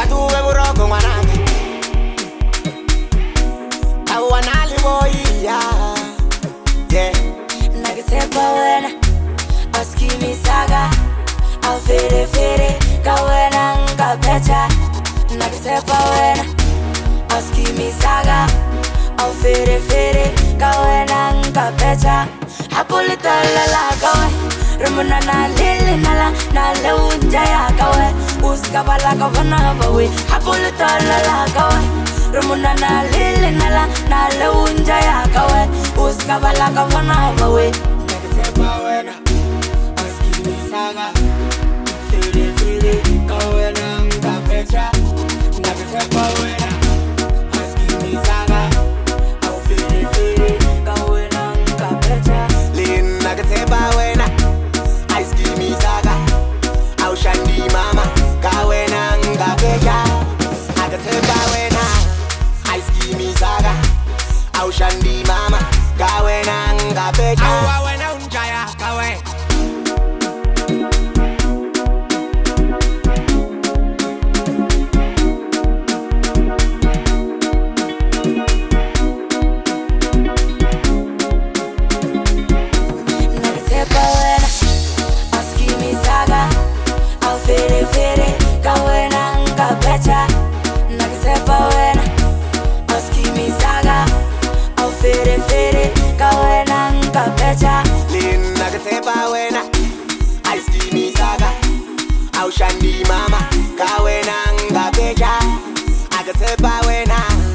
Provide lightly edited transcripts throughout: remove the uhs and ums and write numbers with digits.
tuwe buroko mwanangu awanali boya yeah nakisepa wena askimi saga au fere fere kawena ngapecha nakisepa wena askimi saga au fere fere kawena ngapecha hapulitola la kawe rumuna na lili nala na leunja ya kawe uskabala kavana bawe hapulitola la kawe rumuna na lili nala na leunja ya kawe uskabala kavana bawe nakisepa wena askimi saga fere fere kawena ngapecha nakisepa wena askimi saga au fere fere kawena ngapecha lin nakisepa wena askimi saga au shandi mama kawena ngapecha nakisepa wena askimi saga au shandi mama kawena ngapecha awa wena unjaya kawe nakisepa wena askimi saga au fere fere kawena ngapecha nakisepa wena askimi saga au fere fere kawena ngapecha lin nakisepa wena askimi saga au shandi mama kawena ngapecha nakisepa wena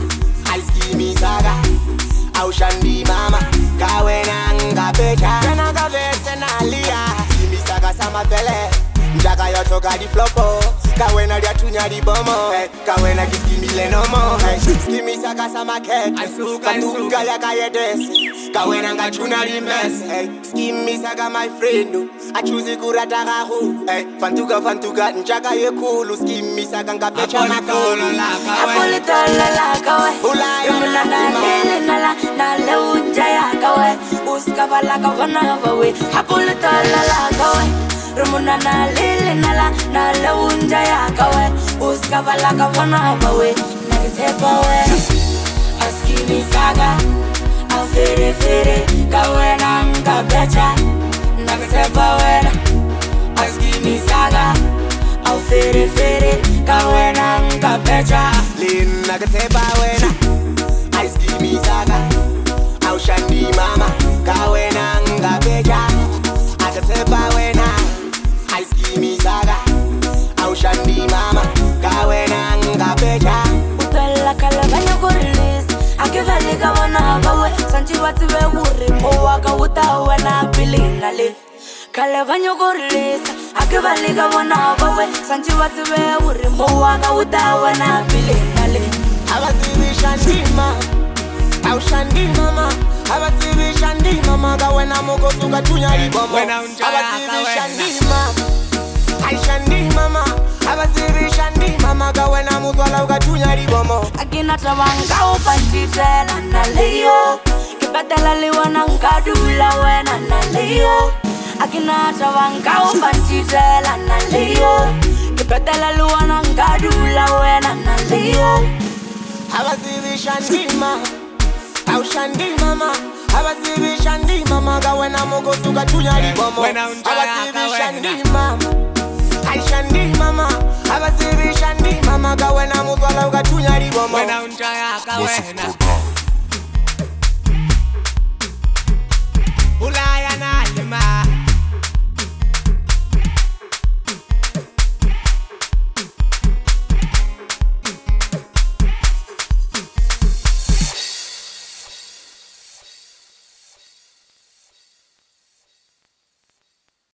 askimi saga au shandi mama kawena ngapecha tena kavese nalia skimi saga sama vele njaka yotoka di flopo kawena liatunya di bomo kawena kiskimile nomo skimi saga sama ket fatuka ya kayedesi kawena ngachuna limese skimi saga my friend achuzi kurata gahu fantuka njaka yekulu skimi saga ngapecha makolo la kawe hapulitola la kawe rumuna na lili nala na leunja ya kawe uskabala kavana bawe hapulitola la kawe rumuna na lili nala na leunja ya kawe uskabala kavana bawe nakisepa wena askimi saga au fere fere kawena ngapecha nakisepa wena askimi saga au fere fere kawena ngapecha lin nakisepa wena askimi saga au shandi mama kawena ngapecha nakisepa wena askimi saga au shandi mama kawena ngapecha utela kalabanya kurilis akivalika wana bawe sanchi watiwe uri mowaga utawe na pilinale kalabanya kurilis akivalika wana bawe sanchi watiwe uri mowaga utawe na pilinale abasibi shandima au shandi mama abasibi shandi mama kawena mukosuka tunya libomo abasibi shandima ai shandi mama abasibi shandi mama kawena muzwala ukatunya libomo akina tawanga upantitela na leo kibadala liwa na nkadula wena na leo akina tawanga upantitela na leo kibadala liwa na nkadula wena na leo abasibi shandima au shandi mama abasibi shandi mama kawena mukosuka tunya libomo abasibi shandi mama ai shandi mama abasibi shandi mama kawena muzwala ukatunya libomo Yes,